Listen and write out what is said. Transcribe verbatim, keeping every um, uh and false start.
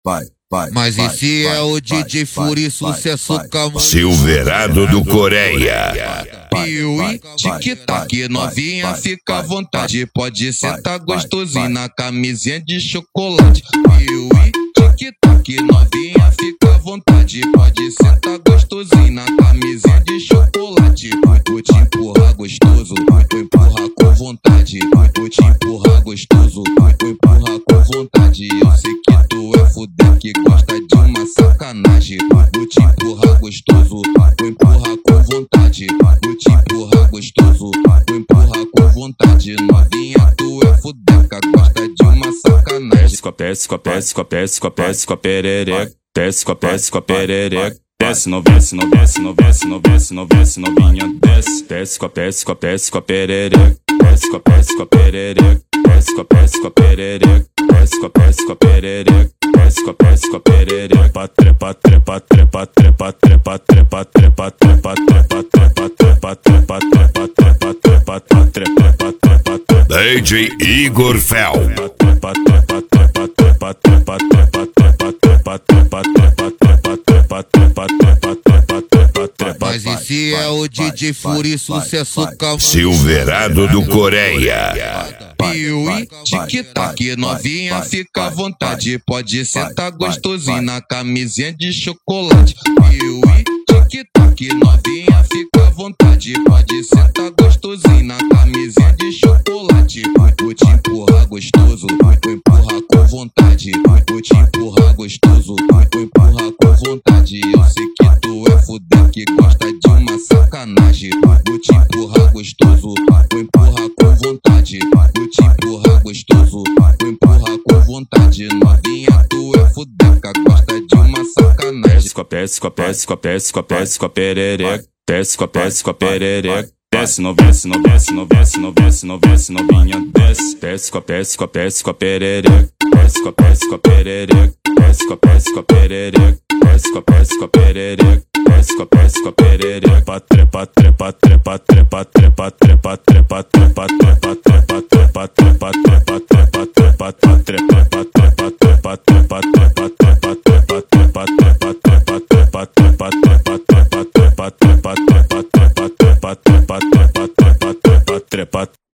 vai, vai. Mas esse é o D J Fury, sucesso com Silverado do Coreia. Piuí, tic-tac, novinha, fica à vontade. Pode sentar gostosinho na camisinha de chocolate. Piuí, tic-tac, novinha, fica à vontade. Pode sentar gostosinho na camisinha de chocolate. Vou te empurrar gostoso, vou empurrar com vontade. Vou te empurrar gostoso, vou empurrar com vontade. Eu sei que tu é fuder que gosta de uma sacanagem. Vou te empurrar gostoso, vou empurrar com vontade. Vou te empurrar gostoso, vou empurrar com vontade. Novinha, tu é fudeca, gosta de uma sacanagem. Desce com a desce com a desce com a desce com a desce com a perereca. Desce com a desce com a perereca. Desce, não desce, não desce, não desce, não desce, não desce, novinha, desce. Desce com a desce com a desce com a perereca. Desce com a desce com a perereca. Desce com a desce com a perereca. Desce com a desce com a perereca. Desce com a desce com a perereca. Trepa, trepa, trepa, trepa, trepa, trepa, trepa, trepa, trepa, trepa, trepa, trepa, trepa, trepa, trepa, trepa, trepa, trepa, trepa. D J Igor Fel. Trepa, trepa, trepa, trepa, trepa, trepa, trepa, trepa, trepa, trepa, trepa, trepa, trepa, trepa, trepa, trepa, trepa. Mas esse é o D J Fury, sucesso com Silverado do Coreia. Piuí, tic-tac, novinha, fica à vontade. Pode sentar gostosinho na camisinha de chocolate. Piuí, tic-tac, novinha, fica à vontade. Pode sentar gostosinho na camisinha de chocolate. Vou te empurrar gostoso, vou empurrar com vontade. Vou te empurrar gostoso, vou empurrar com vontade. Eu sei que tu é fuder que gosta de uma sacanagem. Vou te empurrar gostoso, vou empurrar com vontade. Vou te empurrar gostoso, vou empurrar com vontade. Novinha, tu é fudeca, gosta de uma sacanagem. Desce com a desce com a desce com a desce com a desce com a perereca. Desce com a desce com a perereca. Desce, não desce, não desce, não desce, não desce, não desce, novinha, desce. Desce com a desce com a desce com a perereca. Desce com a desce com a perereca. Desce com a desce com a perereca. Desce com a desce com a perereca. Desce com a desce com a perereca. Trepa, trepa, trepa, trepa, trepa, trepa, trepa, trepa, trepa, trepa, trepa, trepa, trepa, trepa, trepa, trepa, trepa, trepa.